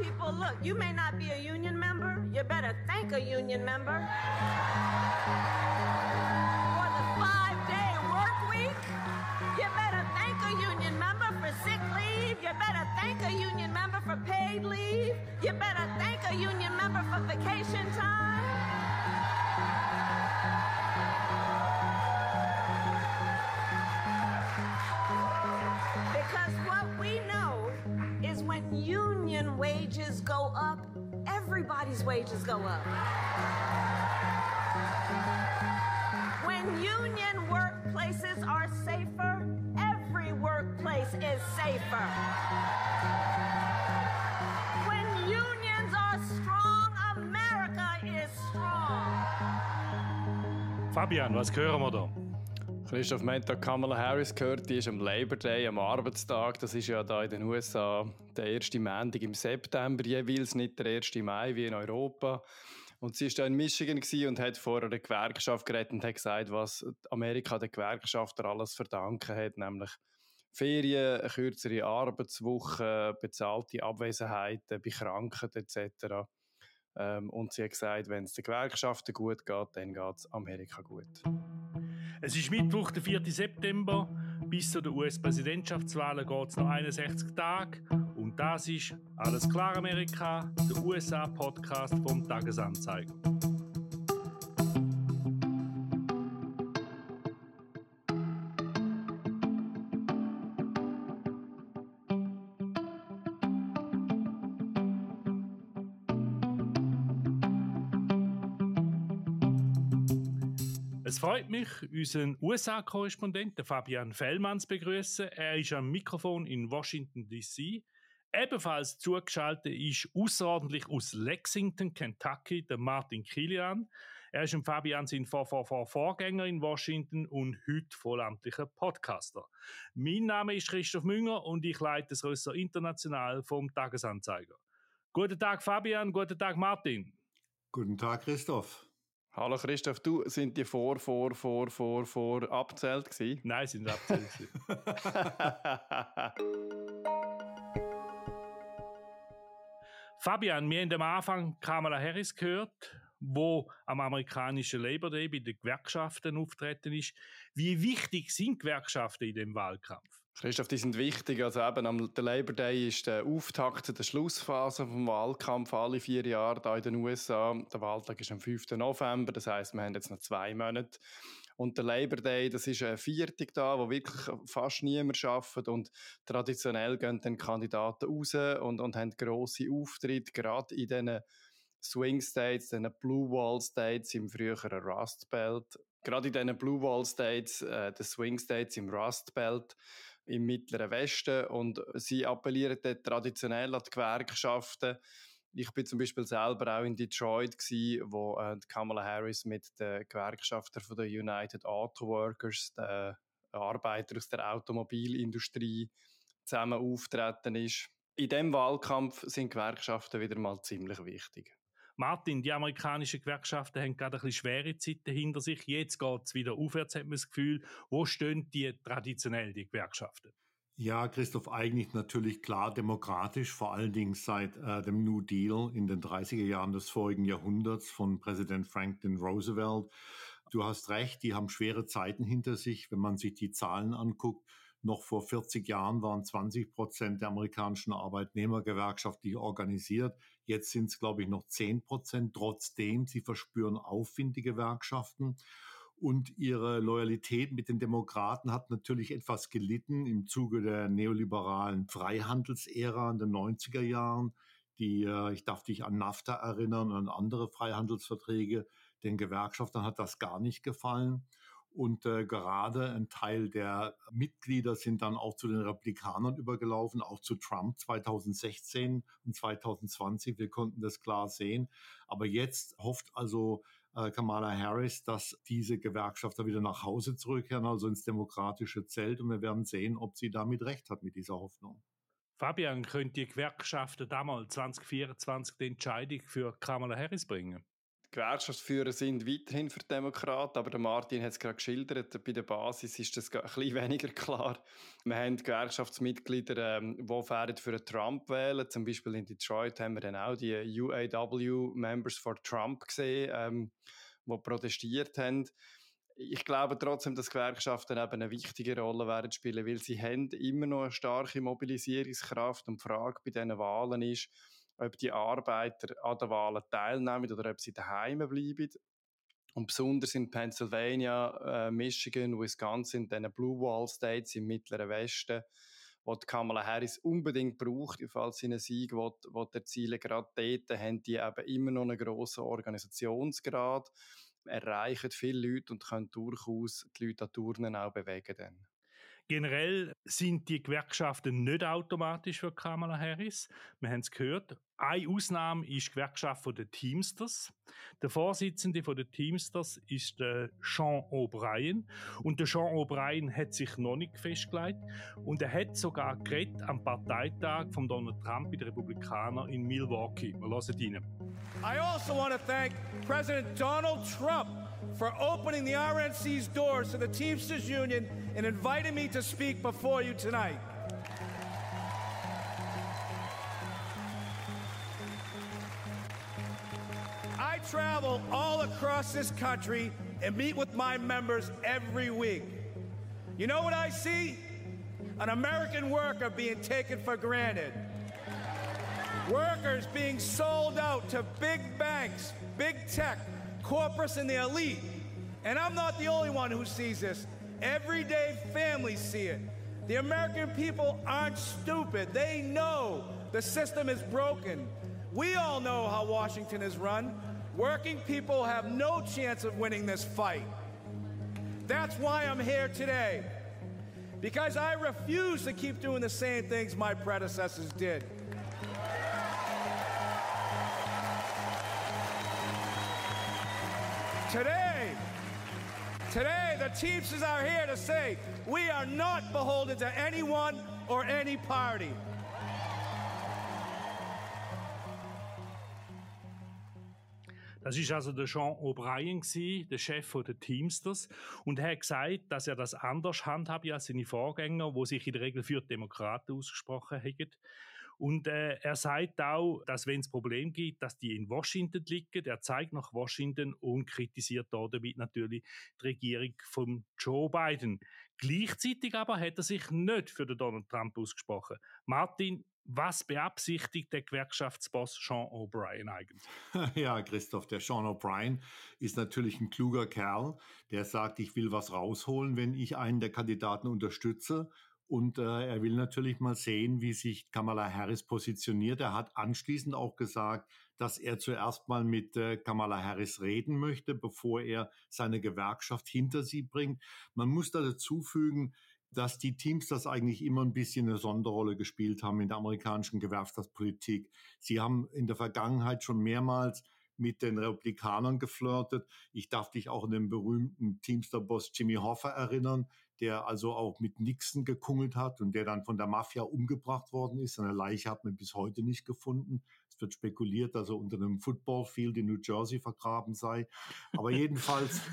people, look, you may not be a union member. You better thank a union member for the 5-day work week. You better thank a union member for sick leave. You better thank a union member for paid leave. You better thank a union member for vacation time. Because what we know is when union wages go up, everybody's wages go up. When union workplaces are safer, every workplace is safer. When unions are strong, America is strong. Fabian, was hören wir da? Christoph, wir haben da Kamala Harris gehört, die ist am Labor Day, am Arbeitstag. Das ist ja da in den USA der erste Montag im September jeweils, nicht der 1. Mai wie in Europa. Und sie war da in Michigan und hat vor einer Gewerkschaft geredet und hat gesagt, was Amerika den Gewerkschaften alles verdanken hat, nämlich Ferien, eine kürzere Arbeitswoche, bezahlte Abwesenheiten bei Krankheit etc. Und sie hat gesagt, wenn es den Gewerkschaften gut geht, dann geht es Amerika gut. Es ist Mittwoch, der 4. September. Bis zu den US-Präsidentschaftswahlen geht es noch 61 Tage. Und das ist «Alles klar Amerika», der USA-Podcast vom Tagesanzeiger. Es freut mich, unseren USA-Korrespondenten Fabian Fellmann zu begrüßen. Er ist am Mikrofon in Washington, D.C. Ebenfalls zugeschaltet ist außerordentlich aus Lexington, Kentucky, der Martin Kilian. Er ist Fabian sein Vorgänger in Washington und heute vollamtlicher Podcaster. Mein Name ist Christoph Münger und ich leite das Ressort International vom Tagesanzeiger. Guten Tag Fabian, guten Tag Martin. Guten Tag Christoph. Hallo Christoph, sind die vor abgezählt gewesen? Nein, sind abgezählt gewesen. Fabian, wir haben am Anfang Kamala Harris gehört, wo am amerikanischen Labor Day bei den Gewerkschaften auftreten ist. Wie wichtig sind Gewerkschaften in dem Wahlkampf? Christoph, die sind wichtig. Also eben, der Labor Day ist der Auftakt der Schlussphase vom Wahlkampf alle 4 Jahre hier in den USA. Der Wahltag ist am 5. November, das heisst, wir haben jetzt noch 2 Monate. Und der Labor Day, das ist ein Viertag da, wo wirklich fast niemand arbeitet. Und traditionell gehen dann Kandidaten raus und haben grosse Auftritte, gerade in diesen Swing States, diesen Blue Wall States im früheren Rust Belt. Gerade in diesen Blue Wall States, den Swing States im Rust Belt, im Mittleren Westen. Und sie appellieren dort traditionell an die Gewerkschaften. Ich bin zum Beispiel selber auch in Detroit gsi, wo Kamala Harris mit den Gewerkschaften von der United Auto Workers, den Arbeitern aus der Automobilindustrie, zusammen auftreten ist. In diesem Wahlkampf sind Gewerkschaften wieder mal ziemlich wichtig. Martin, die amerikanischen Gewerkschaften haben gerade ein bisschen schwere Zeiten hinter sich. Jetzt geht es wieder aufwärts, hat man das Gefühl. Wo stehen die traditionell, die Gewerkschaften? Ja, Christoph, eigentlich natürlich klar demokratisch, vor allen Dingen seit dem New Deal in den 30er Jahren des vorigen Jahrhunderts von Präsident Franklin Roosevelt. Du hast recht, die haben schwere Zeiten hinter sich, wenn man sich die Zahlen anguckt. Noch vor 40 Jahren waren 20% der amerikanischen Arbeitnehmer gewerkschaftlich organisiert. Jetzt sind es, glaube ich, noch 10%. Trotzdem, sie verspüren Aufwind, die Gewerkschaften. Und ihre Loyalität mit den Demokraten hat natürlich etwas gelitten im Zuge der neoliberalen Freihandelsära in den 90er Jahren. Ich darf dich an NAFTA erinnern und an andere Freihandelsverträge. Den Gewerkschaftern hat das gar nicht gefallen. Und gerade ein Teil der Mitglieder sind dann auch zu den Republikanern übergelaufen, auch zu Trump 2016 und 2020. Wir konnten das klar sehen. Aber jetzt hofft also Kamala Harris, dass diese Gewerkschafter wieder nach Hause zurückkehren, also ins demokratische Zelt. Und wir werden sehen, ob sie damit recht hat mit dieser Hoffnung. Fabian, könnte die Gewerkschaften damals 2024 die Entscheidung für Kamala Harris bringen? Gewerkschaftsführer sind weiterhin für die Demokraten, aber der Martin hat es gerade geschildert, bei der Basis ist das ein bisschen weniger klar. Wir haben Gewerkschaftsmitglieder, die für Trump wählen. Zum Beispiel in Detroit haben wir dann auch die UAW Members for Trump gesehen, die protestiert haben. Ich glaube trotzdem, dass Gewerkschaften eben eine wichtige Rolle werden spielen, weil sie haben immer noch eine starke Mobilisierungskraft und die Frage bei diesen Wahlen ist, ob die Arbeiter an den Wahlen teilnehmen oder ob sie daheim bleiben. Und besonders in Pennsylvania, Michigan, Wisconsin, diesen Blue Wall States im Mittleren Westen, wo die Kamala Harris unbedingt braucht, falls sie einen Sieg erzielen will. Gerade dort haben die eben immer noch einen grossen Organisationsgrad, erreichen viele Leute und können durchaus die Leute an Turnen auch bewegen. Dann. Generell sind die Gewerkschaften nicht automatisch für Kamala Harris. Wir haben es gehört. Eine Ausnahme ist die Gewerkschaft der Teamsters. Der Vorsitzende der Teamsters ist Sean O'Brien. Und der Sean O'Brien hat sich noch nicht festgelegt. Und er hat sogar geredet am Parteitag von Donald Trump bei den Republikanern in Milwaukee. Wir hören rein. I also want to thank President Donald Trump for opening the RNC's doors to the Teamsters Union and inviting me to speak before you tonight. I travel all across this country and meet with my members every week. You know what I see? An American worker being taken for granted. Workers being sold out to big banks, big tech, corporates and the elite. And I'm not the only one who sees this. Everyday families see it. The American people aren't stupid. They know the system is broken. We all know how Washington is run. Working people have no chance of winning this fight. That's why I'm here today. Because I refuse to keep doing the same things my predecessors did. Today, the Teamsters are here to say we are not beholden to anyone or any party. Das ist also der Sean O'Brien, der Chef der Teamsters. Und er hat gesagt, dass er das anders handhabt als seine Vorgänger, die sich in der Regel für die Demokraten ausgesprochen haben. Und er sagt auch, dass wenn es Probleme gibt, dass die in Washington liegen. Er zeigt nach Washington und kritisiert damit natürlich die Regierung von Joe Biden. Gleichzeitig aber hat er sich nicht für den Donald Trump ausgesprochen. Martin, was beabsichtigt der Gewerkschaftsboss Sean O'Brien eigentlich? Ja, Christoph, der Sean O'Brien ist natürlich ein kluger Kerl, der sagt, ich will was rausholen, wenn ich einen der Kandidaten unterstütze. Und er will natürlich mal sehen, wie sich Kamala Harris positioniert. Er hat anschließend auch gesagt, dass er zuerst mal mit Kamala Harris reden möchte, bevor er seine Gewerkschaft hinter sie bringt. Man muss da dazu fügen, dass die Teamsters eigentlich immer ein bisschen eine Sonderrolle gespielt haben in der amerikanischen Gewerkschaftspolitik. Sie haben in der Vergangenheit schon mehrmals mit den Republikanern geflirtet. Ich darf dich auch an den berühmten Teamster-Boss Jimmy Hoffa erinnern, der also auch mit Nixon gekungelt hat und der dann von der Mafia umgebracht worden ist. Seine Leiche hat man bis heute nicht gefunden. Es wird spekuliert, dass er unter einem Footballfield in New Jersey vergraben sei. Aber jedenfalls,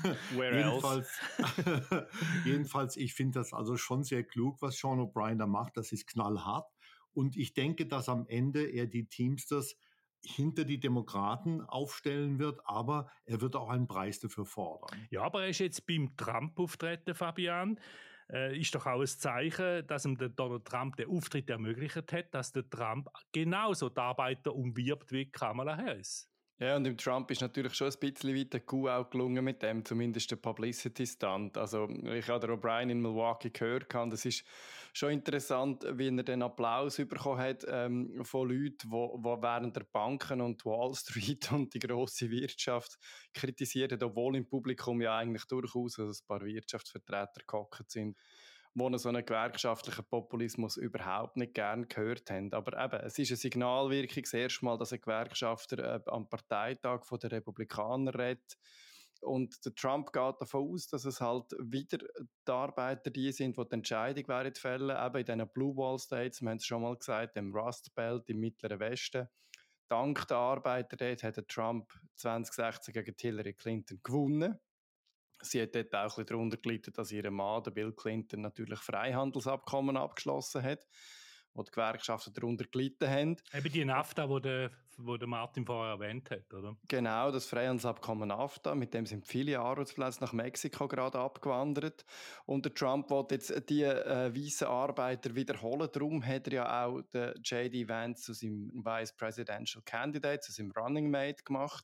jedenfalls, ich finde das also schon sehr klug, was Sean O'Brien da macht. Das ist knallhart. Und ich denke, dass am Ende er die Teamsters hinter die Demokraten aufstellen wird, aber er wird auch einen Preis dafür fordern. Ja, aber er ist jetzt beim Trump auftreten, Fabian. Ist doch auch ein Zeichen, dass ihm der Donald Trump den Auftritt ermöglicht hat, dass der Trump genauso die Arbeiter umwirbt wie Kamala Harris. Ja, und dem Trump ist natürlich schon ein bisschen weit der Coup auch gelungen mit dem, zumindest der Publicity-Stunt. Also ich habe den O'Brien in Milwaukee gehört und es ist schon interessant, wie er den Applaus bekommen hat von Leuten, die während der Banken und Wall Street und die grosse Wirtschaft kritisiert haben, obwohl im Publikum ja eigentlich durchaus ein paar Wirtschaftsvertreter gehockt sind, die so einen gewerkschaftlichen Populismus überhaupt nicht gern gehört haben. Aber eben, es ist eine Signalwirkung, das erste Mal, dass ein Gewerkschafter am Parteitag der Republikaner redet. Und der Trump geht davon aus, dass es halt wieder die Arbeiter die sind, die die Entscheidung werden fällen, eben in diesen Blue Wall States, wir haben es schon mal gesagt, im Rust Belt, im Mittleren Westen. dank der Arbeiter dort hat Trump 2016 gegen Hillary Clinton gewonnen. Sie hat dort auch ein bisschen darunter gelitten, dass ihr Mann, der Bill Clinton, natürlich Freihandelsabkommen abgeschlossen hat, wo die Gewerkschaften darunter gelitten haben. Eben die NAFTA, wo der Martin vorher erwähnt hat, oder? Genau, das Freihandelsabkommen NAFTA, mit dem sind viele Arbeitsplätze nach Mexiko gerade abgewandert. Und der Trump will jetzt die weißen Arbeiter wiederholen. Darum hat er ja auch den J.D. Vance zu seinem Vice Presidential Candidate, zu seinem Running Mate gemacht.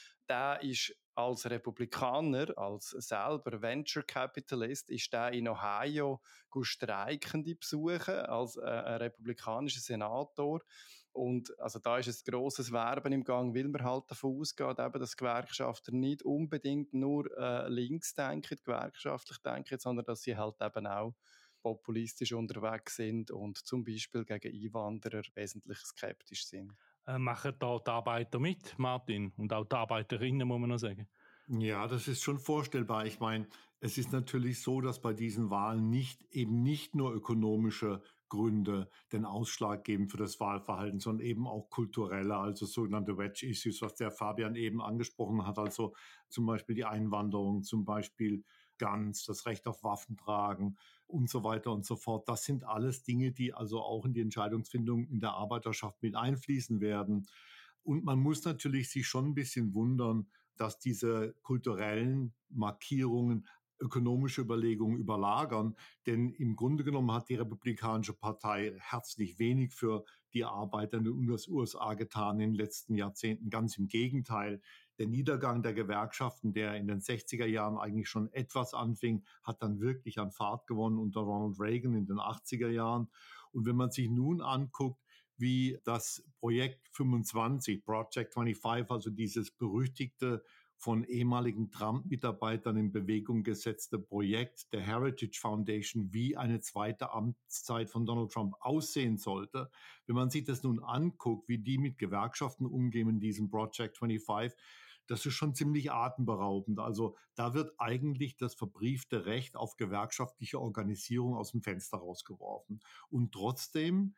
Der ist als Republikaner, als selber Venture Capitalist, ist der in Ohio Streikende besuchen, als republikanischer Senator. Und also da ist ein grosses Werben im Gang, weil man halt davon ausgeht, eben, dass Gewerkschafter nicht unbedingt nur links denken, gewerkschaftlich denken, sondern dass sie halt eben auch populistisch unterwegs sind und zum Beispiel gegen Einwanderer wesentlich skeptisch sind. Machen da die Arbeiter mit, Martin? Und auch die Arbeiterinnen, muss man noch sagen? Ja, das ist schon vorstellbar. Ich meine, es ist natürlich so, dass bei diesen Wahlen nicht nur ökonomische Gründe den Ausschlag geben für das Wahlverhalten, sondern eben auch kulturelle, also sogenannte Wedge Issues, was der Fabian eben angesprochen hat, also zum Beispiel die Einwanderung, zum Beispiel Guns, das Recht auf Waffen tragen und so weiter und so fort. Das sind alles Dinge, die also auch in die Entscheidungsfindung in der Arbeiterschaft mit einfließen werden. Und man muss natürlich sich schon ein bisschen wundern, dass diese kulturellen Markierungen ökonomische Überlegungen überlagern. Denn im Grunde genommen hat die Republikanische Partei herzlich wenig für die Arbeiter in den USA getan in den letzten Jahrzehnten. Ganz im Gegenteil. Der Niedergang der Gewerkschaften, der in den 60er Jahren eigentlich schon etwas anfing, hat dann wirklich an Fahrt gewonnen unter Ronald Reagan in den 80er Jahren. Und wenn man sich nun anguckt, wie das Projekt 25, Project 25, also dieses berüchtigte, von ehemaligen Trump-Mitarbeitern in Bewegung gesetzte Projekt der Heritage Foundation, wie eine zweite Amtszeit von Donald Trump aussehen sollte. Wenn man sich das nun anguckt, wie die mit Gewerkschaften umgehen in diesem Project 25, das ist schon ziemlich atemberaubend. Also da wird eigentlich das verbriefte Recht auf gewerkschaftliche Organisierung aus dem Fenster rausgeworfen. Und trotzdem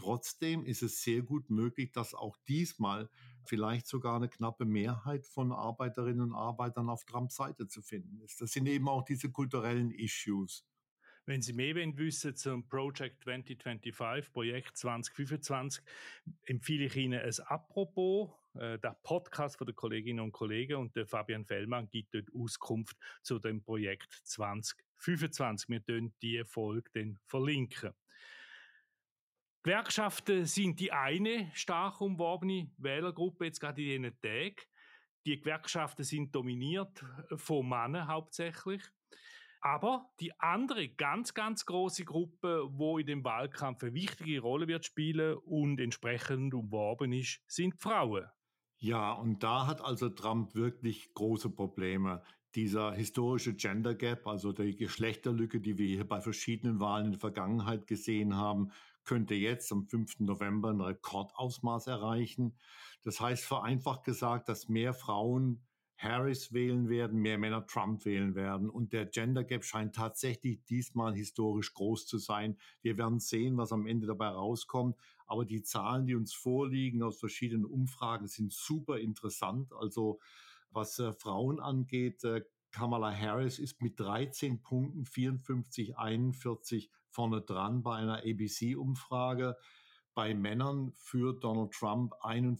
ist es sehr gut möglich, dass auch diesmal vielleicht sogar eine knappe Mehrheit von Arbeiterinnen und Arbeitern auf Trumps Seite zu finden ist. Das sind eben auch diese kulturellen Issues. Wenn Sie mehr wissen zum Project 2025, Projekt 2025, empfehle ich Ihnen ein Apropos, der Podcast von den Kolleginnen und Kollegen, und der Fabian Fellmann gibt dort Auskunft zu dem Projekt 2025. Wir verlinken die Folge dann verlinken. Gewerkschaften sind die eine stark umworbene Wählergruppe jetzt gerade in diesen Tagen. Die Gewerkschaften sind dominiert von Männern hauptsächlich. Aber die andere ganz, ganz grosse Gruppe, die in dem Wahlkampf eine wichtige Rolle wird spielen und entsprechend umworben ist, sind die Frauen. Ja, und da hat also Trump wirklich große Probleme. Dieser historische Gender Gap, also die Geschlechterlücke, die wir hier bei verschiedenen Wahlen in der Vergangenheit gesehen haben, könnte jetzt am 5. November ein Rekordausmaß erreichen. Das heißt vereinfacht gesagt, dass mehr Frauen Harris wählen werden, mehr Männer Trump wählen werden. Und der Gender Gap scheint tatsächlich diesmal historisch groß zu sein. Wir werden sehen, was am Ende dabei rauskommt. Aber die Zahlen, die uns vorliegen aus verschiedenen Umfragen, sind super interessant. Also was Frauen angeht, Kamala Harris ist mit 13 Punkten 54-41 vorne dran bei einer ABC-Umfrage. Bei Männern führt Donald Trump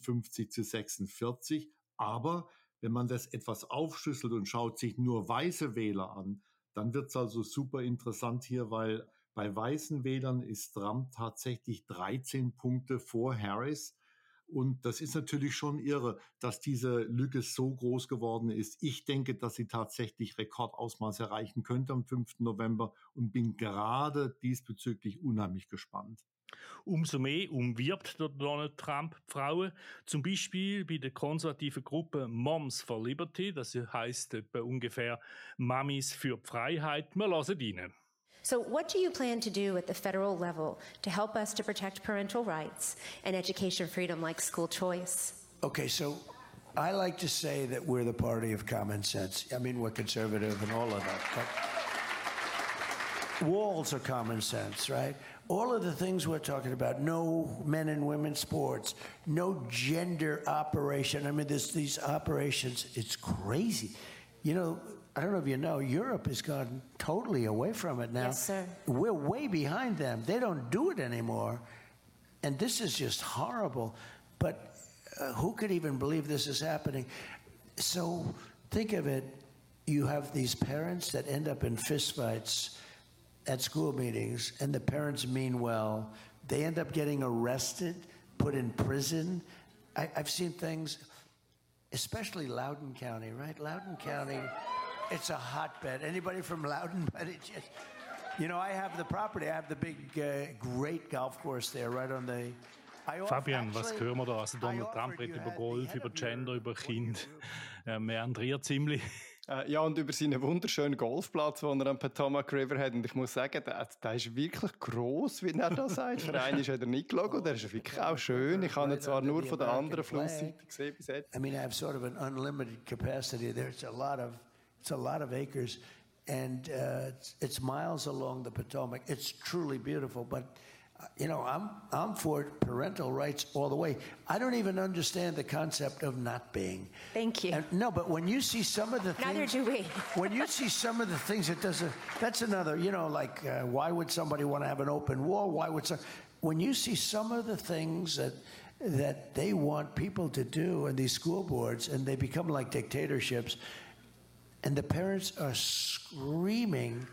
51-46. Aber wenn man das etwas aufschlüsselt und schaut sich nur weiße Wähler an, dann wird es also super interessant hier, weil bei weißen Wählern ist Trump tatsächlich 13 Punkte vor Harris. Und das ist natürlich schon irre, dass diese Lücke so groß geworden ist. Ich denke, dass sie tatsächlich Rekordausmaß erreichen könnte am 5. November und bin gerade diesbezüglich unheimlich gespannt. Umso mehr umwirbt Donald Trump Frauen, zum Beispiel bei der konservativen Gruppe Moms for Liberty, das heisst etwa ungefähr Mamis für die Freiheit. Wir hören rein. So what do you plan to do at the federal level to help us to protect parental rights and education freedom like school choice? Okay, so I like to say that we're the party of common sense. I mean, we're conservative and all of that. But walls are common sense, right? all of the things we're talking about, no men and women sports, no gender operation. I mean, these operations, it's crazy. You know, I don't know if you know, Europe has gone totally away from it now. Yes, sir. We're way behind them. They don't do it anymore. And this is just horrible. But who could even believe this is happening? So think of it. You have these parents that end up in fistfights at school meetings, and the parents mean well. They end up getting arrested, put in prison. I've seen things, especially Loudoun County, right? Loudoun County, it's a hotbed. Anybody from Loudoun? You know, I have the property. I have the big, great golf course there, right on the... Fabian, was hören wir da? Also Donald Trump redet über Golf, über Gender, über Kind. Meandriert ziemlich. Ja, und über seinen wunderschönen Golfplatz, den er am Potomac River hat. Und ich muss sagen, der ist wirklich gross, wie er das sagt. Für einen ist er nicht geschaut. Der ist wirklich auch schön. Ich habe ihn zwar nur von der anderen Flussseite gesehen bis jetzt. I mean, I have sort of an unlimited capacity. There's a lot of acres. And it's miles along the Potomac. It's truly beautiful. But, you know, I'm for parental rights all the way. I don't even understand the concept of not being. Thank you. No, but when you see some of the things... Neither do we. When you see some of the things, that's another, you know, like why would somebody want to have an open war? When you see some of the things that they want people to do in these school boards, and they become like dictatorships, and the parents are screaming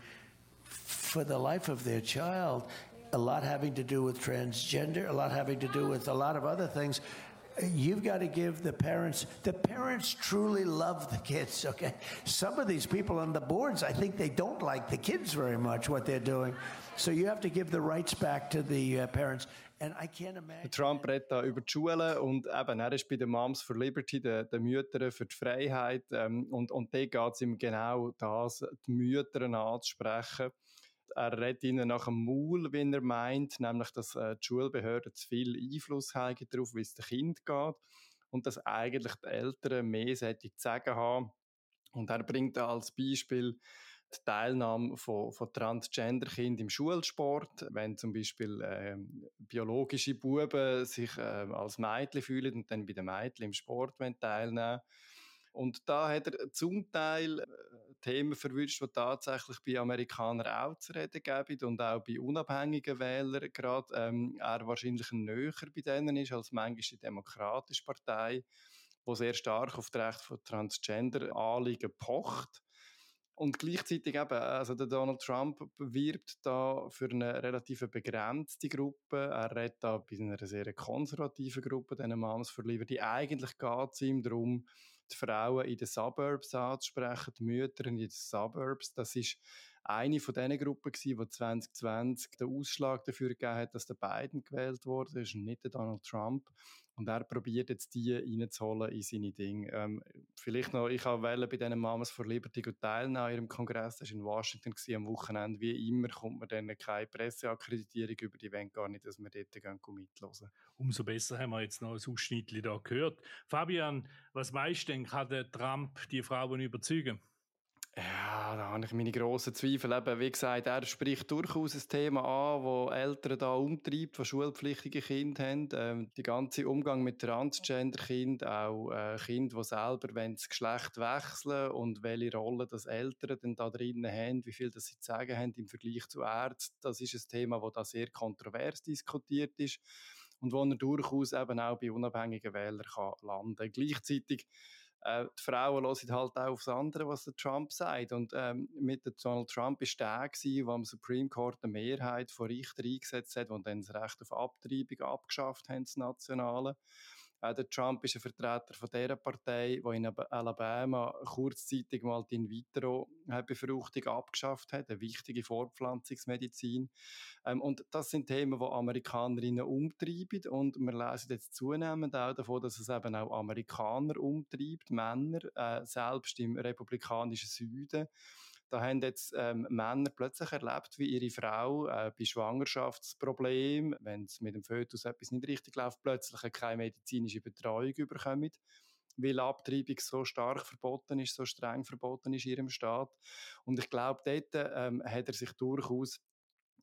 for the life of their child, a lot having to do with transgender, a lot having to do with a lot of other things. You've got to give the parents truly love the kids, okay? Some of these people on the boards, I think they don't like the kids very much, what they're doing. So you have to give the rights back to the parents. And I can't imagine... Trump redet da über die Schulen und eben, er ist bei den Moms for Liberty, den Müttern für die Freiheit. Und da geht es ihm genau das, die Mütter anzusprechen. Er redet ihnen nach dem Maul, wie er meint, nämlich, dass die Schulbehörden zu viel Einfluss haben darauf, wie es dem Kind geht und dass eigentlich die Eltern mehr zu sagen haben. Und er bringt da als Beispiel die Teilnahme von Transgender-Kindern im Schulsport, wenn zum Beispiel biologische Buben sich als Mädchen fühlen und dann bei den Mädchen im Sport teilnehmen wollen. Und da hat er zum Teil Themen verwünscht, die tatsächlich bei Amerikanern auch zu reden geben und auch bei unabhängigen Wählern gerade er wahrscheinlich näher bei denen ist als manchmal die Demokratische Partei, die sehr stark auf das Recht von Transgender-Anliegen pocht. Und gleichzeitig eben, also der Donald Trump wirbt da für eine relativ begrenzte Gruppe. Er redet da bei einer sehr konservativen Gruppe, den Moms for Liberty. Eigentlich geht es ihm darum, die Frauen in den Suburbs anzusprechen, die Mütter in den Suburbs. Das ist eine von diesen Gruppen gewesen, die 2020 den Ausschlag dafür gegeben hat, dass der Biden gewählt wurde, ist nicht der Donald Trump. Und er probiert jetzt die reinzuholen in seine Dinge. Vielleicht noch, ich wollte bei diesen Mamas for Liberty teilnehmen an ihrem Kongress. Das war in Washington am Wochenende. Wie immer kommt man dann keine Presseakkreditierung über, die wollen gar nicht, dass wir dort mithören. Umso besser haben wir jetzt noch ein Ausschnittchen da gehört. Fabian, was meinst du denn, kann der Trump die Frauen überzeugen? Ja, da habe ich meine grossen Zweifel. Eben, wie gesagt, er spricht durchaus ein Thema an, das Eltern da umtreibt, die schulpflichtige Kinder haben. Der ganze Umgang mit Transgender-Kindern, auch Kinder, die selber das Geschlecht wechseln und welche Rolle das Eltern denn da drinnen haben, wie viel das sie zu sagen haben im Vergleich zu Ärzten. Das ist ein Thema, das da sehr kontrovers diskutiert ist und wo er durchaus eben auch bei unabhängigen Wählern landen kann. Gleichzeitig die Frauen hören halt auch aufs andere, was der Trump sagt. Und mit der Donald Trump war der, der am Supreme Court eine Mehrheit von Richtern eingesetzt hat, die dann das Recht auf Abtreibung abgeschafft haben, das Nationale. Der Trump ist ein Vertreter von dieser Partei, die in Alabama kurzzeitig mal die In-vitro-Befruchtung abgeschafft hat, eine wichtige Fortpflanzungsmedizin. Und das sind Themen, die Amerikanerinnen umtreiben. Und wir lesen jetzt zunehmend auch davon, dass es eben auch Amerikaner umtreibt, Männer, selbst im republikanischen Süden. Da haben jetzt Männer plötzlich erlebt, wie ihre Frau bei Schwangerschaftsproblemen, wenn es mit dem Fötus etwas nicht richtig läuft, plötzlich keine medizinische Betreuung bekommen, weil Abtreibung so stark verboten ist, so streng verboten ist in ihrem Staat. Und ich glaube, dort hat er sich durchaus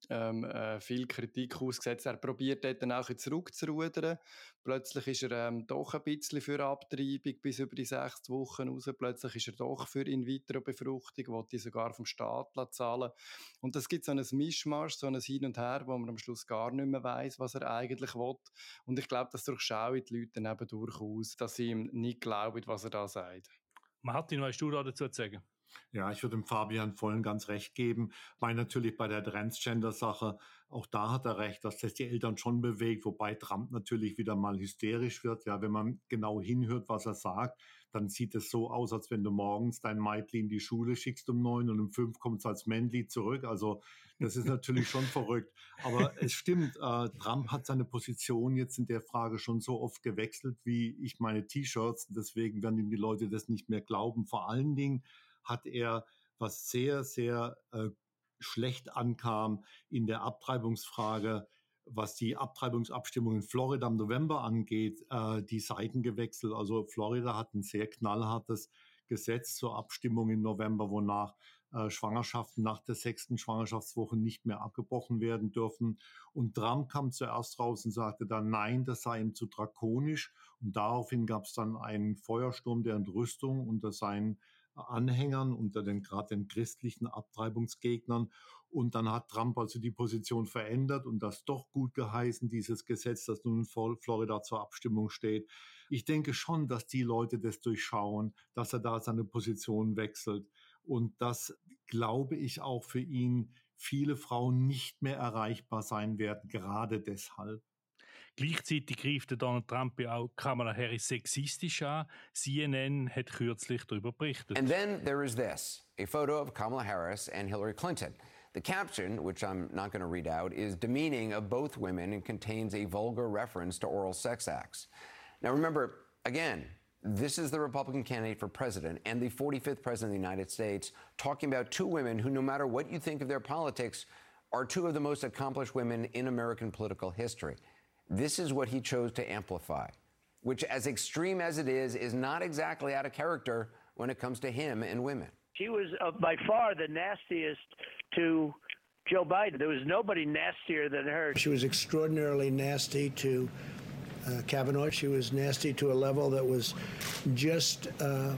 viel Kritik ausgesetzt. Er probiert dort dann auch zurückzurudern. Plötzlich ist er doch ein bisschen für Abtreibung bis über die 6 Wochen raus. Plötzlich ist er doch für In-vitro-Befruchtung, will die sogar vom Staat zahlen. Und es gibt so ein Mischmasch, so ein Hin und Her, wo man am Schluss gar nicht mehr weiss, was er eigentlich will. Und ich glaube, das durchschauen die Leute dann eben durchaus, dass sie ihm nicht glauben, was er da sagt. Martin, was hast du da dazu zu sagen? Ja, ich würde dem Fabian Vollen ganz recht geben, weil natürlich bei der Transgender-Sache, auch da hat er recht, dass das die Eltern schon bewegt, wobei Trump natürlich wieder mal hysterisch wird. Ja, wenn man genau hinhört, was er sagt, dann sieht es so aus, als wenn du morgens dein Meitli in die Schule schickst um 9 und um 5 kommt es als Männli zurück. Also das ist natürlich schon verrückt. Aber es stimmt, Trump hat seine Position jetzt in der Frage schon so oft gewechselt, wie ich meine T-Shirts. Deswegen werden ihm die Leute das nicht mehr glauben. Vor allen Dingen hat er, was sehr, sehr schlecht ankam in der Abtreibungsfrage, was die Abtreibungsabstimmung in Florida im November angeht, die Seiten gewechselt. Also Florida hat ein sehr knallhartes Gesetz zur Abstimmung im November, wonach Schwangerschaften nach der 6. Schwangerschaftswoche nicht mehr abgebrochen werden dürfen. Und Trump kam zuerst raus und sagte dann, nein, das sei ihm zu drakonisch. Und daraufhin gab es dann einen Feuersturm der Entrüstung unter seinen Anhängern, unter gerade den christlichen Abtreibungsgegnern. Und dann hat Trump also die Position verändert und das doch gut geheißen, dieses Gesetz, das nun in Florida zur Abstimmung steht. Ich denke schon, dass die Leute das durchschauen, dass er da seine Position wechselt. Und dass, glaube ich, auch für ihn viele Frauen nicht mehr erreichbar sein werden, gerade deshalb. Gleichzeitig greift Donald Trump ja auch Kamala Harris sexistisch an. CNN hat kürzlich darüber berichtet. And then there is this, a photo of Kamala Harris and Hillary Clinton. The caption, which I'm not going to read out, is demeaning of both women and contains a vulgar reference to oral sex acts. Now remember, again, this is the Republican candidate for president and the 45th president of the United States talking about two women who, no matter what you think of their politics, are two of the most accomplished women in American political history. This is what he chose to amplify, which, as extreme as it is not exactly out of character when it comes to him and women. She was by far the nastiest to Joe Biden. There was nobody nastier than her. She was extraordinarily nasty to Kavanaugh. She was nasty to a level that was just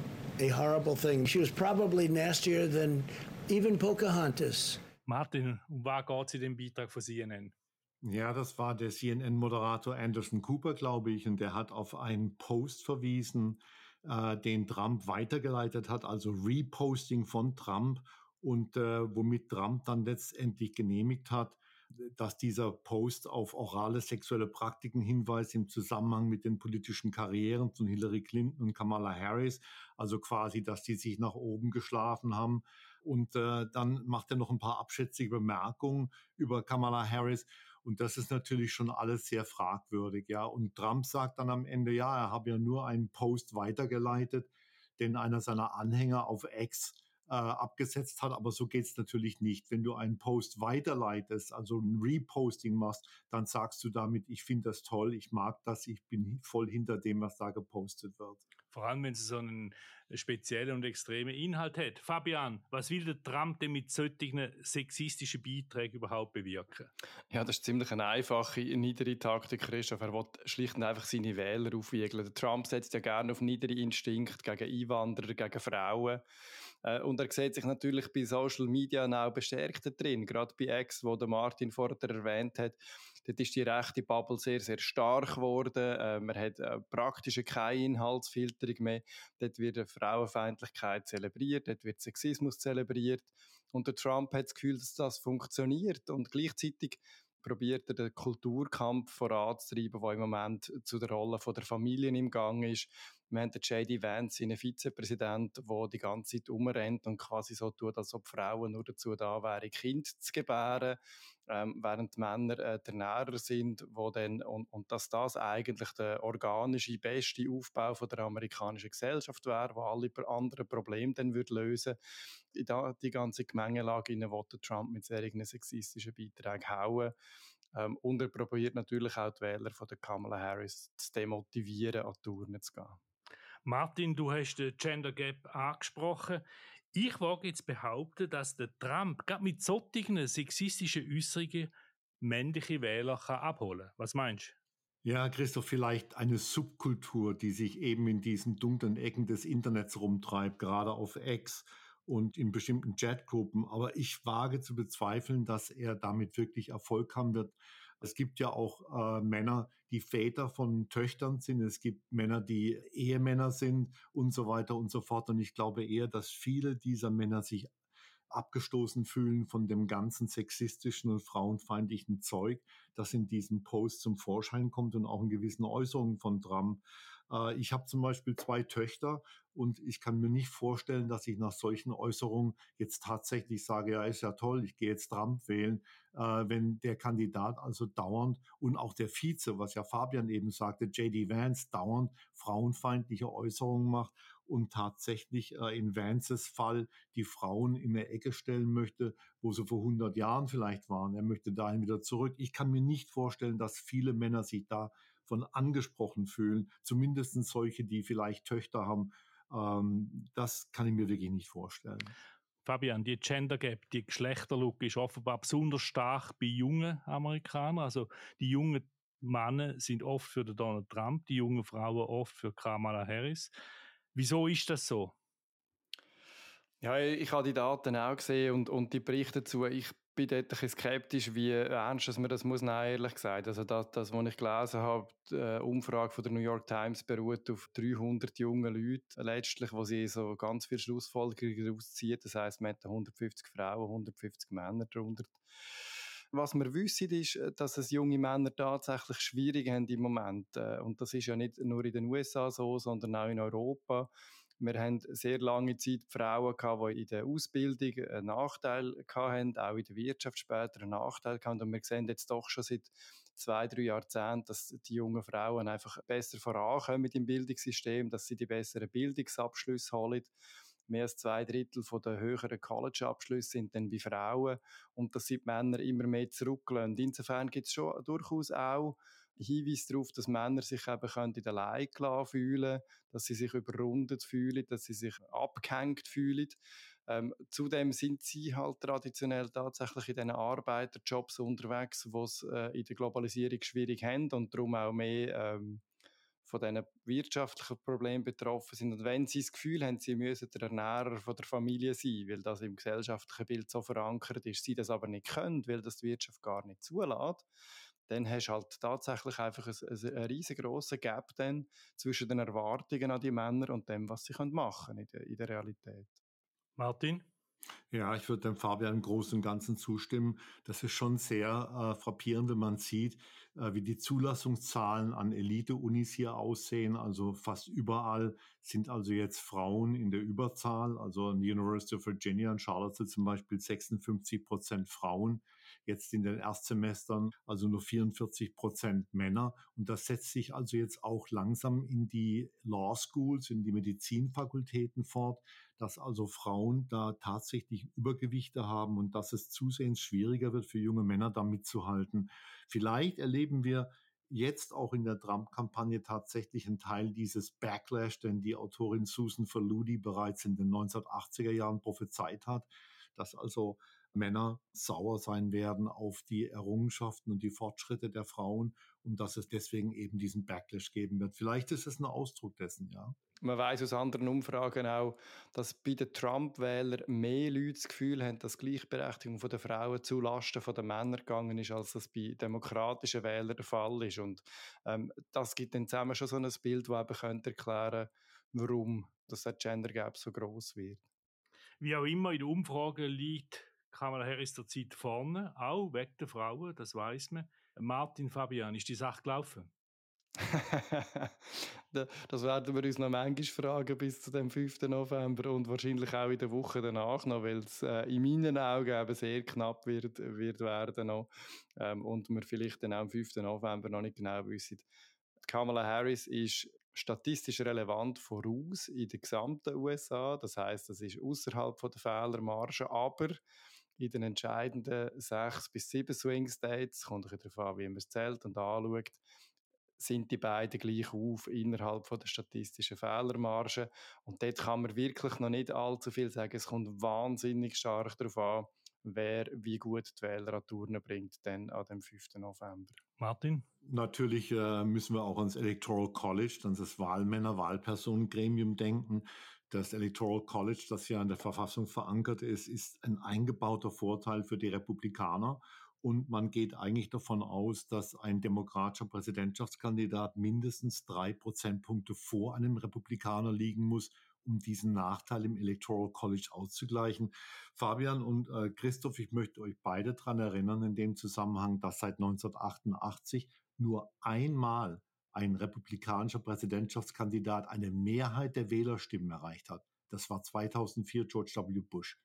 a horrible thing. She was probably nastier than even Pocahontas. Martin, was geht es in dem Beitrag von CNN? Ja, das war der CNN-Moderator Anderson Cooper, glaube ich, und der hat auf einen Post verwiesen, den Trump weitergeleitet hat, also Reposting von Trump und womit Trump dann letztendlich genehmigt hat, dass dieser Post auf orale sexuelle Praktiken hinweist im Zusammenhang mit den politischen Karrieren von Hillary Clinton und Kamala Harris, also quasi, dass die sich nach oben geschlafen haben. Und dann macht er noch ein paar abschätzige Bemerkungen über Kamala Harris. Und das ist natürlich schon alles sehr fragwürdig, ja. Und Trump sagt dann am Ende, ja, er habe ja nur einen Post weitergeleitet, den einer seiner Anhänger auf X abgesetzt hat. Aber so geht's natürlich nicht. Wenn du einen Post weiterleitest, also ein Reposting machst, dann sagst du damit, ich finde das toll, ich mag das, ich bin voll hinter dem, was da gepostet wird. Vor allem, wenn es so einen speziellen und extremen Inhalt hat. Fabian, was will der Trump denn mit solchen sexistischen Beiträgen überhaupt bewirken? Ja, das ist ziemlich eine einfache, niedere Taktik, Christoph. Er will schlicht und einfach seine Wähler aufwiegeln. Der Trump setzt ja gerne auf niedere Instinkte gegen Einwanderer, gegen Frauen. Und er sieht sich natürlich bei Social Media auch bestärkt drin, gerade bei X, wo der Martin vorher erwähnt hat. Dort ist die rechte Bubble sehr, sehr stark geworden. Man hat praktisch keine Inhaltsfilterung mehr. Dort wird Frauenfeindlichkeit zelebriert, dort wird Sexismus zelebriert. Und der Trump hat das Gefühl, dass das funktioniert. Und gleichzeitig probiert er den Kulturkampf voranzutreiben, der im Moment zu der Rolle der Familien im Gang ist. Wir haben den J.D. Vance, einen Vizepräsident, der die ganze Zeit rumrennt und quasi so tut, als ob Frauen nur dazu da wären, Kinder zu gebären, während die Männer der Ernährer sind, wo dann, und dass das eigentlich der organische, beste Aufbau von der amerikanischen Gesellschaft wäre, wo alle anderen Probleme dann lösen würde. Die ganze Gemengelage, in die Trump mit solchen sexistischen Beiträgen hauen. Und er probiert natürlich auch die Wähler von der Kamala Harris zu demotivieren, an die Turnen zu gehen. Martin, du hast den Gender Gap angesprochen. Ich wage jetzt behaupten, dass der Trump gerade mit solchen sexistischen Äußerungen männliche Wähler kann abholen. Was meinst du? Ja, Christoph, vielleicht eine Subkultur, die sich eben in diesen dunklen Ecken des Internets rumtreibt, gerade auf X und in bestimmten Chatgruppen. Aber ich wage zu bezweifeln, dass er damit wirklich Erfolg haben wird. Es gibt ja auch Männer, die Väter von Töchtern sind. Es gibt Männer, die Ehemänner sind und so weiter und so fort. Und ich glaube eher, dass viele dieser Männer sich abgestoßen fühlen von dem ganzen sexistischen und frauenfeindlichen Zeug, das in diesem Post zum Vorschein kommt und auch in gewissen Äußerungen von Trump. Ich habe zum Beispiel 2 Töchter und ich kann mir nicht vorstellen, dass ich nach solchen Äußerungen jetzt tatsächlich sage, ja, ist ja toll, ich gehe jetzt Trump wählen, wenn der Kandidat also dauernd und auch der Vize, was ja Fabian eben sagte, J.D. Vance, dauernd frauenfeindliche Äußerungen macht und tatsächlich in Vances Fall die Frauen in eine Ecke stellen möchte, wo sie vor 100 Jahren vielleicht waren. Er möchte dahin wieder zurück. Ich kann mir nicht vorstellen, dass viele Männer sich davon angesprochen fühlen, zumindest solche, die vielleicht Töchter haben. Das kann ich mir wirklich nicht vorstellen. Fabian, die Gender Gap, die Geschlechterlücke ist offenbar besonders stark bei jungen Amerikanern. Also die jungen Männer sind oft für Donald Trump, die jungen Frauen oft für Kamala Harris. Wieso ist das so? Ja, ich habe die Daten auch gesehen und die Berichte dazu. Ich bin dort ein bisschen skeptisch, wie ernst dass man das muss nehmen, ehrlich gesagt. Also das, was ich gelesen habe, die Umfrage von der New York Times beruht auf 300 jungen Leuten letztlich, wo sie so ganz viel Schlussfolgerungen daraus ziehen. Das heisst, man hat 150 Frauen, 150 Männer darunter. Was wir wissen, ist, dass es junge Männer tatsächlich schwierig haben im Moment. Und das ist ja nicht nur in den USA so, sondern auch in Europa. Wir haben sehr lange Zeit Frauen gehabt, die in der Ausbildung einen Nachteil hatten, auch in der Wirtschaft später einen Nachteil hatten. Und wir sehen jetzt doch schon seit 2-3 Jahrzehnten, dass die jungen Frauen einfach besser vorankommen im Bildungssystem, dass sie die besseren Bildungsabschlüsse holen. Mehr als 2/3 der höheren College-Abschlüsse sind dann bei Frauen und dass die Männer immer mehr zurücklassen. Insofern gibt es schon durchaus auch Hinweise darauf, dass Männer sich eben in der Lage gelassen fühlen, dass sie sich überrundet fühlen, dass sie sich abgehängt fühlen. Zudem sind sie halt traditionell tatsächlich in diesen Arbeiterjobs unterwegs, wo es in der Globalisierung schwierig haben und darum auch mehr von diesen wirtschaftlichen Problemen betroffen sind. Und wenn sie das Gefühl haben, sie müssen der Ernährer von der Familie sein, weil das im gesellschaftlichen Bild so verankert ist, sie das aber nicht können, weil das die Wirtschaft gar nicht zulässt, dann hast du halt tatsächlich einfach einen riesengroßen Gap dann zwischen den Erwartungen an die Männer und dem, was sie machen können in der Realität. Martin? Ja, ich würde dem Fabian im Großen und Ganzen zustimmen. Das ist schon sehr frappierend, wenn man sieht, wie die Zulassungszahlen an Elite-Unis hier aussehen. Also fast überall sind also jetzt Frauen in der Überzahl. Also an der University of Virginia in Charlottesville zum Beispiel 56% Frauen. Jetzt in den Erstsemestern also nur 44% Männer. Und das setzt sich also jetzt auch langsam in die Law Schools, in die Medizinfakultäten fort, dass also Frauen da tatsächlich Übergewichte haben und dass es zusehends schwieriger wird für junge Männer da mitzuhalten. Vielleicht erleben wir jetzt auch in der Trump-Kampagne tatsächlich einen Teil dieses Backlash, den die Autorin Susan Faludi bereits in den 1980er Jahren prophezeit hat, dass also Männer sauer sein werden auf die Errungenschaften und die Fortschritte der Frauen und dass es deswegen eben diesen Backlash geben wird. Vielleicht ist es ein Ausdruck dessen, ja. Man weiss aus anderen Umfragen auch, dass bei den Trump-Wählern mehr Leute das Gefühl haben, dass Gleichberechtigung der Frauen zu Lasten der Männer gegangen ist, als das bei demokratischen Wählern der Fall ist. Und das gibt dann zusammen schon so ein Bild, das eben könnte erklären, warum das Gender Gap so groß wird. Wie auch immer, in den Umfragen liegt Kamala Harris derzeit vorne, auch wegen der Frauen, das weiss man. Martin, Fabian, ist die Sache gelaufen? Das werden wir uns noch manchmal fragen bis zu dem 5. November und wahrscheinlich auch in der Woche danach noch, weil es in meinen Augen eben sehr knapp wird werden noch, und wir vielleicht dann auch am 5. November noch nicht genau wissen. Kamala Harris ist statistisch relevant voraus in den gesamten USA, das heisst, das ist außerhalb der Fehlermarge, aber in den entscheidenden 6 bis 7 Swing States, kommt ein bisschen darauf an, wie man es zählt und anschaut, sind die beiden gleich auf innerhalb von der statistischen Fehlermarge. Und dort kann man wirklich noch nicht allzu viel sagen. Es kommt wahnsinnig stark darauf an, wer wie gut die Wähler an die Urne bringt, dann an dem 5. November. Martin? Natürlich müssen wir auch ans Electoral College, an das Wahlmänner-Wahlpersonengremium denken. Das Electoral College, das ja in der Verfassung verankert ist, ist ein eingebauter Vorteil für die Republikaner. Und man geht eigentlich davon aus, dass ein demokratischer Präsidentschaftskandidat mindestens 3 Prozentpunkte vor einem Republikaner liegen muss, um diesen Nachteil im Electoral College auszugleichen. Fabian und Christoph, ich möchte euch beide daran erinnern in dem Zusammenhang, dass seit 1988 nur einmal ein republikanischer Präsidentschaftskandidat eine Mehrheit der Wählerstimmen erreicht hat. Das war 2004 George W. Bush.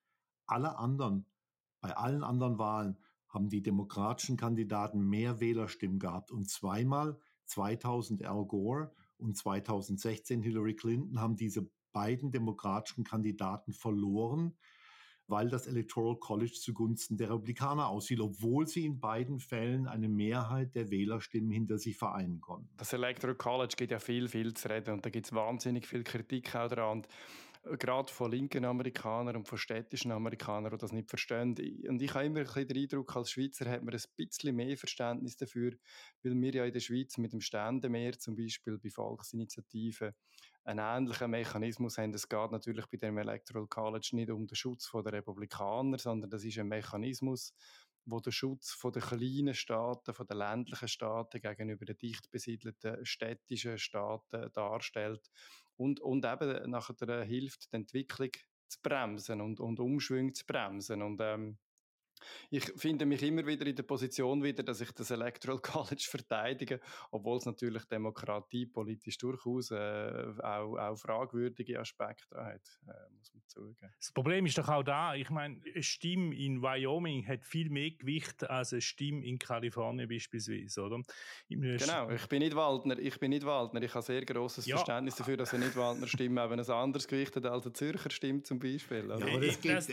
Bei allen anderen Wahlen haben die demokratischen Kandidaten mehr Wählerstimmen gehabt. Und zweimal, 2000 Al Gore und 2016 Hillary Clinton, haben diese beiden demokratischen Kandidaten verloren, weil das Electoral College zugunsten der Republikaner ausfiel, obwohl sie in beiden Fällen eine Mehrheit der Wählerstimmen hinter sich vereinen konnten. Das Electoral College gibt ja viel zu reden und da gibt es wahnsinnig viel Kritik auch daran. Und gerade von linken Amerikanern und von städtischen Amerikanern, die das nicht verstehen. Und ich habe immer ein bisschen den Eindruck, als Schweizer hat man ein bisschen mehr Verständnis dafür, weil wir ja in der Schweiz mit dem Ständemehr zum Beispiel bei Volksinitiativen einen ähnlichen Mechanismus haben. Es geht natürlich bei dem Electoral College nicht um den Schutz der Republikaner, sondern das ist ein Mechanismus, wo der Schutz von den kleinen Staaten, von den ländlichen Staaten gegenüber den dicht besiedelten städtischen Staaten darstellt und eben nachher hilft, die Entwicklung zu bremsen und Umschwünge zu bremsen. Und ich finde mich immer wieder in der Position dass ich das Electoral College verteidige, obwohl es natürlich demokratiepolitisch durchaus auch fragwürdige Aspekte hat, muss man zugeben. Das Problem ist doch auch da, ich meine, eine Stimme in Wyoming hat viel mehr Gewicht als eine Stimme in Kalifornien beispielsweise, oder? Genau, ich bin nicht Waldner. Ich habe sehr grosses Verständnis dafür, dass eine Nicht-Waldner-Stimme eben ein anderes Gewicht hat als eine Zürcher Stimme zum Beispiel. Ja, aber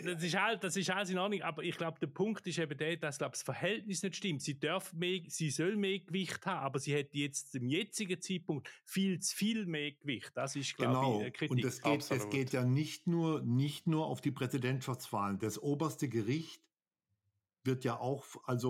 das ist alles in Ordnung, aber ich glaube, der Punkt ist eben der, dass das Verhältnis nicht stimmt. Sie soll mehr Gewicht haben, aber sie hat jetzt im jetzigen Zeitpunkt viel zu viel mehr Gewicht. Das ist, glaube ich, eine Kritik. Und es geht ja nicht nur auf die Präsidentschaftswahlen. Das oberste Gericht wird ja auch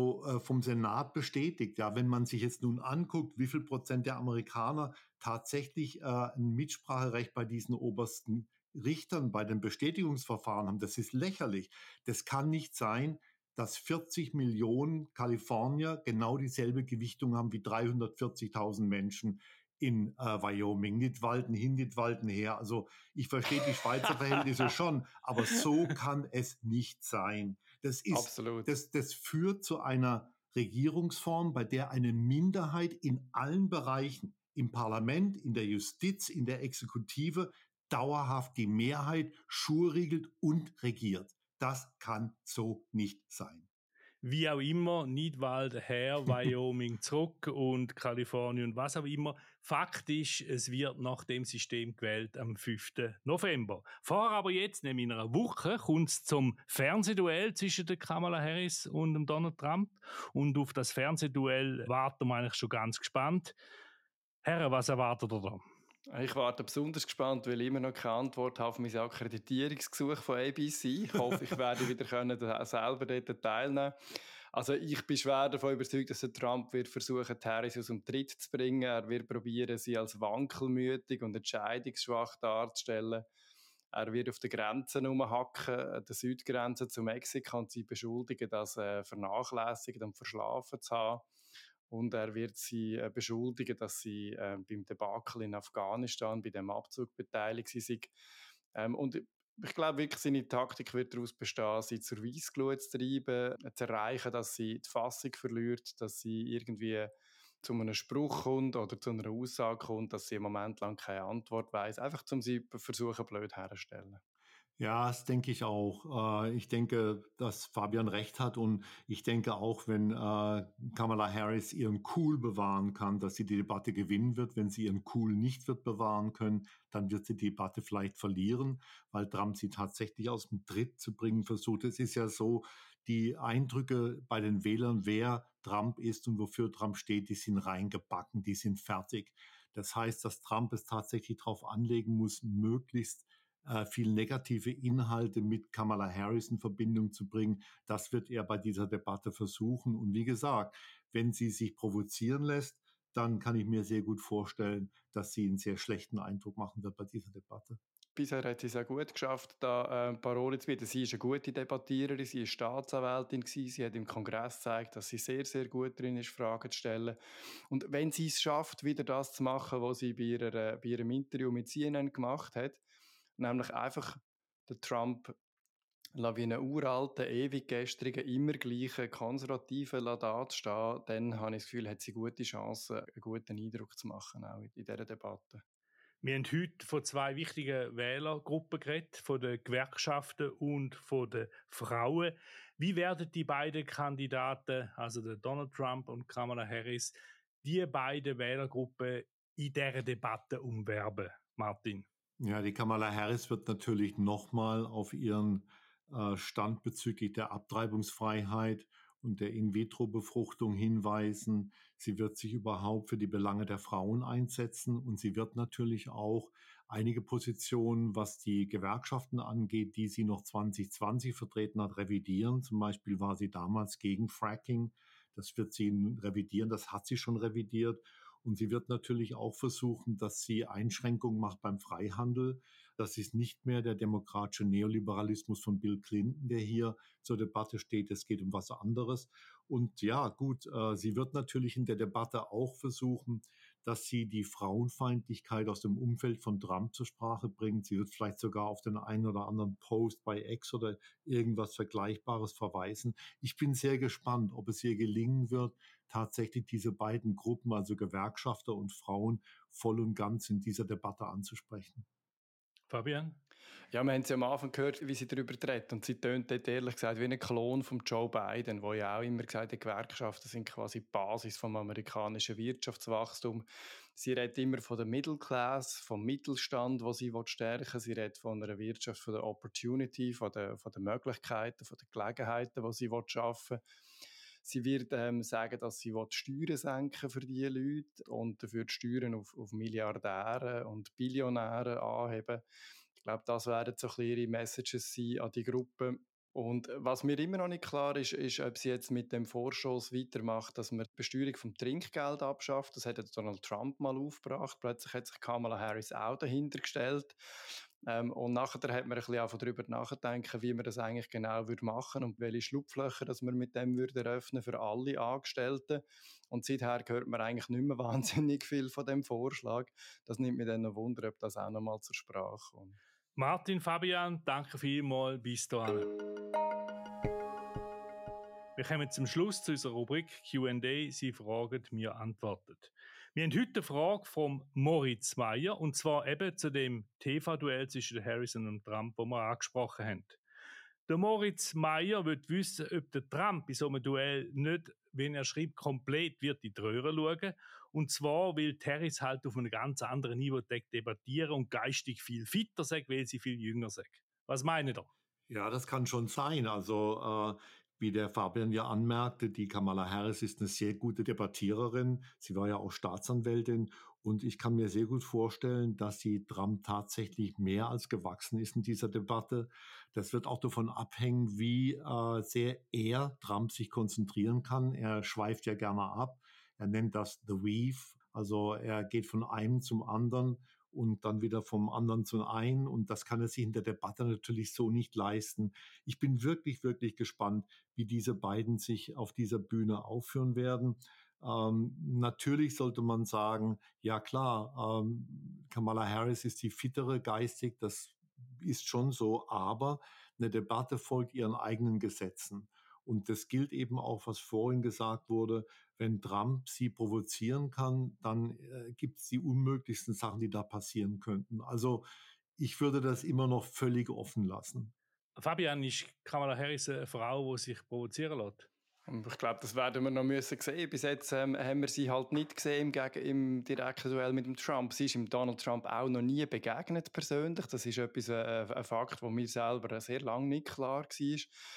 vom Senat bestätigt. Ja, wenn man sich jetzt nun anguckt, wie viel Prozent der Amerikaner tatsächlich ein Mitspracherecht bei diesen obersten Richtern, bei den Bestätigungsverfahren haben, das ist lächerlich. Das kann nicht sein, dass 40 Millionen Kalifornier genau dieselbe Gewichtung haben wie 340.000 Menschen in Wyoming. Nicht Walden hin, nicht Walden her. Also ich verstehe die Schweizer Verhältnisse schon, aber so kann es nicht sein. Absolut. Das führt zu einer Regierungsform, bei der eine Minderheit in allen Bereichen, im Parlament, in der Justiz, in der Exekutive, dauerhaft die Mehrheit schurriegelt und regiert. Das kann so nicht sein. Wie auch immer, Nidwald her, Wyoming zurück und Kalifornien und was auch immer. Fakt ist, es wird nach dem System gewählt am 5. November. Vorher aber jetzt, nämlich in einer Woche, kommt es zum Fernsehduell zwischen der Kamala Harris und dem Donald Trump. Und auf das Fernsehduell warten wir eigentlich schon ganz gespannt. Herren, was erwartet ihr da? Ich warte besonders gespannt, weil ich immer noch keine Antwort habe auf mein Akkreditierungsgesuch von ABC. Ich hoffe, ich werde wieder selber dort teilnehmen. Also ich bin schwer davon überzeugt, dass der Trump wird versuchen, Harris aus dem Tritt zu bringen. Er wird probieren, sie als wankelmütig und entscheidungsschwach darzustellen. Er wird auf den Grenzen rumhacken, der Südgrenze zu Mexiko, und sie beschuldigen, das vernachlässigt und verschlafen zu haben. Und er wird sie beschuldigen, dass sie beim Debakel in Afghanistan, bei dem Abzug beteiligt sind. Und ich glaube wirklich, seine Taktik wird daraus bestehen, sie zur Weissglut zu treiben, zu erreichen, dass sie die Fassung verliert, dass sie irgendwie zu einem Spruch kommt oder zu einer Aussage kommt, dass sie im Moment lang keine Antwort weiss. Einfach, um sie versuchen, blöd herzustellen. Ja, das denke ich auch. Ich denke, dass Fabian recht hat, und ich denke auch, wenn Kamala Harris ihren Cool bewahren kann, dass sie die Debatte gewinnen wird. Wenn sie ihren Cool nicht wird bewahren können, dann wird sie die Debatte vielleicht verlieren, weil Trump sie tatsächlich aus dem Tritt zu bringen versucht. Es ist ja so, Die Eindrücke bei den Wählern, wer Trump ist und wofür Trump steht, die sind reingebacken, die sind fertig. Das heißt, dass Trump es tatsächlich darauf anlegen muss, möglichst viel negative Inhalte mit Kamala Harris in Verbindung zu bringen. Das wird er bei dieser Debatte versuchen. Und wie gesagt, wenn sie sich provozieren lässt, dann kann ich mir sehr gut vorstellen, dass sie einen sehr schlechten Eindruck machen wird bei dieser Debatte. Bisher hat sie es auch gut geschafft, da Parole zu bieten. Sie ist eine gute Debattiererin, sie war Staatsanwältin, sie hat im Kongress gezeigt, dass sie sehr, sehr gut drin ist, Fragen zu stellen. Und wenn sie es schafft, wieder das zu machen, was sie bei ihrem Interview mit CNN gemacht hat, nämlich einfach den Trump wie einen uralten, ewig gestrigen, immer gleichen Konservativen da zu stehen, dann habe ich das Gefühl, hat sie gute Chancen, einen guten Eindruck zu machen, auch in dieser Debatte. Wir haben heute von zwei wichtigen Wählergruppen geredet, von den Gewerkschaften und von den Frauen. Wie werden die beiden Kandidaten, also der Donald Trump und Kamala Harris, die beiden Wählergruppen in dieser Debatte umwerben, Martin? Ja, die Kamala Harris wird natürlich nochmal auf ihren Stand bezüglich der Abtreibungsfreiheit und der In-vitro-Befruchtung hinweisen. Sie wird sich überhaupt für die Belange der Frauen einsetzen und sie wird natürlich auch einige Positionen, was die Gewerkschaften angeht, die sie noch 2020 vertreten hat, revidieren. Zum Beispiel war sie damals gegen Fracking. Das wird sie revidieren, das hat sie schon revidiert. Und sie wird natürlich auch versuchen, dass sie Einschränkungen macht beim Freihandel. Das ist nicht mehr der demokratische Neoliberalismus von Bill Clinton, der hier zur Debatte steht. Es geht um was anderes. Und ja, gut, sie wird natürlich in der Debatte auch versuchen, dass sie die Frauenfeindlichkeit aus dem Umfeld von Trump zur Sprache bringt. Sie wird vielleicht sogar auf den einen oder anderen Post bei X oder irgendwas Vergleichbares verweisen. Ich bin sehr gespannt, ob es ihr gelingen wird, tatsächlich diese beiden Gruppen, also Gewerkschafter und Frauen, voll und ganz in dieser Debatte anzusprechen. Fabian? Ja, wir haben sie am Anfang gehört, wie sie darüber redet. Und sie tönt dort ehrlich gesagt wie ein Klon von Joe Biden, der ja auch immer gesagt hat, die Gewerkschaften sind quasi die Basis vom amerikanischen Wirtschaftswachstum. Sie redet immer von der Middle Class, vom Mittelstand, den sie stärken will. Sie redet von einer Wirtschaft, von der Opportunity, von den Möglichkeiten, von den Gelegenheiten, die sie schaffen will. Sie wird sagen, dass sie Steuern senken für diese Leute und dafür die Steuern auf Milliardäre und Billionäre anheben. Ich glaube, das werden so ein bisschen ihre Messages sein an die Gruppe. Und was mir immer noch nicht klar ist, ob sie jetzt mit dem Vorstoß weitermacht, dass man die Besteuerung vom Trinkgeld abschafft. Das hat Donald Trump mal aufgebracht. Plötzlich hat sich Kamala Harris auch dahinter gestellt. Und nachher hat man ein bisschen darüber nachdenken, wie man das eigentlich genau machen würde und welche Schlupflöcher dass man mit dem würde eröffnen für alle Angestellten. Und seither hört man eigentlich nicht mehr wahnsinnig viel von dem Vorschlag. Das nimmt mich dann noch Wunder, ob das auch noch mal zur Sprache kommt. Martin, Fabian, danke vielmals, bis dahin. Wir kommen zum Schluss zu unserer Rubrik Q&A. Sie fragen, wir antworten. Wir haben heute eine Frage von Moritz Meyer, und zwar eben zu dem TV-Duell zwischen Harrison und Trump, das wir angesprochen haben. Der Moritz Meyer will wissen, ob der Trump in so einem Duell nicht, wenn er schreibt, komplett wird in die Röhre schauen. Und zwar, weil Harris halt auf einem ganz anderen Niveau debattieren und geistig viel fitter sagt, weil sie viel jünger sagt. Was meint ihr? Ja, das kann schon sein. Also wie der Fabian ja anmerkte, die Kamala Harris ist eine sehr gute Debattiererin. Sie war ja auch Staatsanwältin. Und ich kann mir sehr gut vorstellen, dass sie Trump tatsächlich mehr als gewachsen ist in dieser Debatte. Das wird auch davon abhängen, wie sehr er, Trump, sich konzentrieren kann. Er schweift ja gerne ab. Er nennt das The Weave. Also er geht von einem zum anderen und dann wieder vom anderen zum einen. Und das kann er sich in der Debatte natürlich so nicht leisten. Ich bin wirklich, wirklich gespannt, wie diese beiden sich auf dieser Bühne aufführen werden. Natürlich sollte man sagen, ja klar, Kamala Harris ist die fittere geistig, das ist schon so, aber eine Debatte folgt ihren eigenen Gesetzen. Und das gilt eben auch, was vorhin gesagt wurde, wenn Trump sie provozieren kann, dann gibt es die unmöglichsten Sachen, die da passieren könnten. Also ich würde das immer noch völlig offen lassen. Fabian, ist Kamala Harris eine Frau, die sich provozieren lässt? Ich glaube, das werden wir noch sehen. Bis jetzt haben wir sie halt nicht gesehen im direkten Duell mit dem Trump. Sie ist dem Donald Trump auch noch nie begegnet persönlich. Das ist ein Fakt, wo mir selber sehr lange nicht klar war.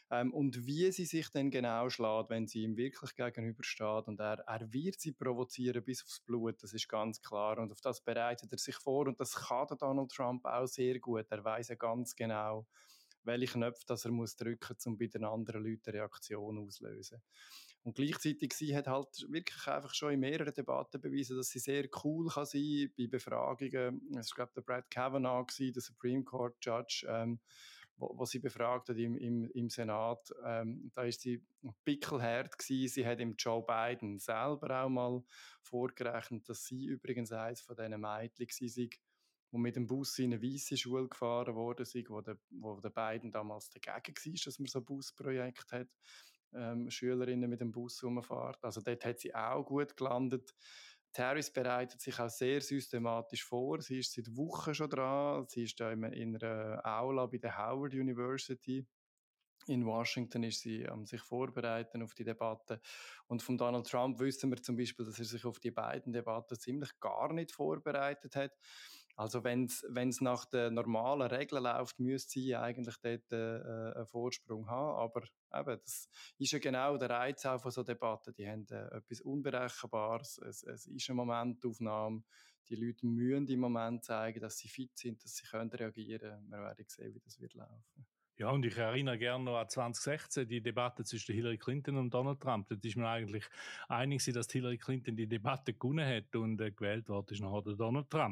Und wie sie sich dann genau schlägt, wenn sie ihm wirklich gegenübersteht. Und er wird sie provozieren bis aufs Blut, das ist ganz klar. Und auf das bereitet er sich vor. Und das kann der Donald Trump auch sehr gut. Er weiss ja ganz genau, welche Knöpfe dass er muss drücken muss, um bei den anderen Leuten eine Reaktion auszulösen. Und gleichzeitig sie hat halt wirklich einfach schon in mehreren Debatten bewiesen, dass sie sehr cool kann sein bei Befragungen. Es war, glaube ich, der Brett Kavanaugh, der Supreme Court Judge, wo sie befragt hat im Senat. Da ist sie pickelhart gewesen. Sie hat ihm Joe Biden selber auch mal vorgerechnet, dass sie übrigens eines von diesen Mädchen war, die mit dem Bus in eine weisse Schule gefahren worden sind, wo der Biden damals dagegen war, dass man so ein Busprojekt hat, Schülerinnen mit dem Bus rumfahren. Also dort hat sie auch gut gelandet. Die Harris bereitet sich auch sehr systematisch vor. Sie ist seit Wochen schon dran. Sie ist da in einer Aula bei der Howard University in Washington, ist sie sich vorbereiten auf die Debatte. Und von Donald Trump wissen wir zum Beispiel, dass er sich auf die beiden Debatten ziemlich gar nicht vorbereitet hat. Also wenn es nach den normalen Regeln läuft, müsste sie eigentlich dort einen Vorsprung haben. Aber eben, das ist ja genau der Reiz auch von so Debatten. Die haben etwas Unberechenbares. Es ist eine Momentaufnahme. Die Leute müssen im Moment zeigen, dass sie fit sind, dass sie können reagieren. Wir werden sehen, wie das wird laufen. Ja, und ich erinnere gerne noch an 2016, die Debatte zwischen Hillary Clinton und Donald Trump. Da ist man eigentlich einig, dass Hillary Clinton die Debatte gewonnen hat und gewählt worden ist nachher der Donald Trump.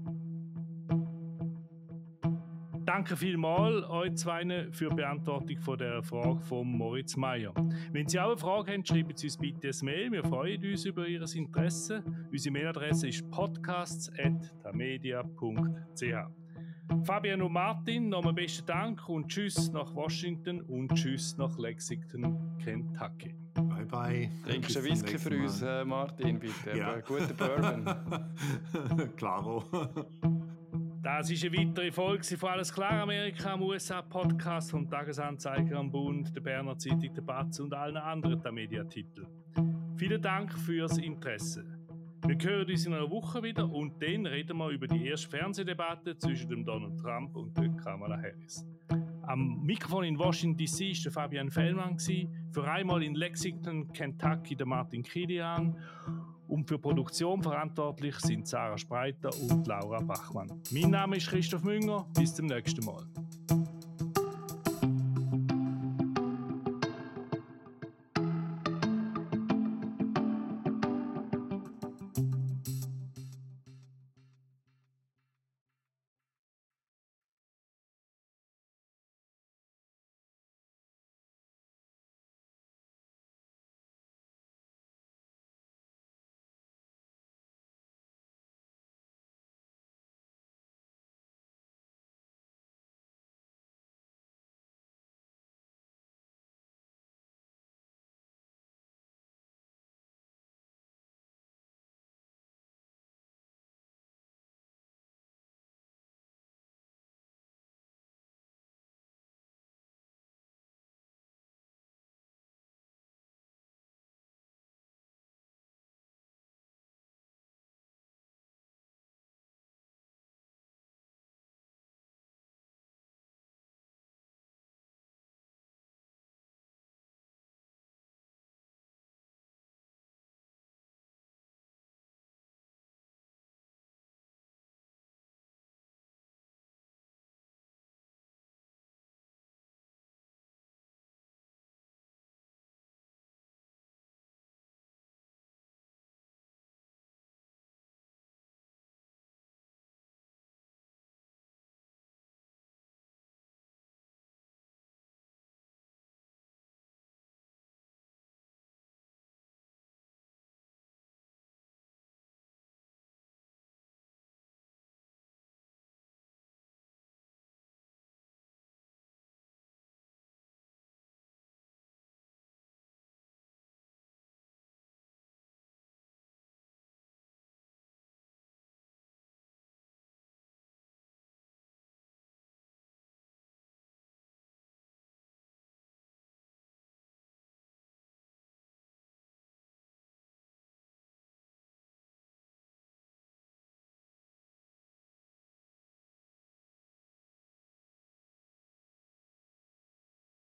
Danke vielmals euch zwei für die Beantwortung von der Frage von Moritz Meyer. Wenn Sie auch eine Frage haben, schreiben Sie uns bitte ein Mail. Wir freuen uns über Ihr Interesse. Unsere Mailadresse ist podcasts@tamedia.ch. Fabian und Martin, nochmal besten Dank und tschüss nach Washington und tschüss nach Lexington, Kentucky. Bye bye. Trinkst du einen Whisky für uns, Martin, bitte? Ja. Guten Bourbon. Klaro. Das ist eine weitere Folge von «Alles klar Amerika», am USA-Podcast vom Tagesanzeiger, am Bund, der Berner Zeitung, der BATZ und allen anderen Mediatiteln. Vielen Dank fürs Interesse. Wir hören uns in einer Woche wieder und dann reden wir über die erste Fernsehdebatte zwischen dem Donald Trump und der Kamala Harris. Am Mikrofon in Washington D.C. war der Fabian Fellmann, für einmal in Lexington, Kentucky, der Martin Kilian. Und für Produktion verantwortlich sind Sarah Spreiter und Laura Bachmann. Mein Name ist Christoph Münger. Bis zum nächsten Mal.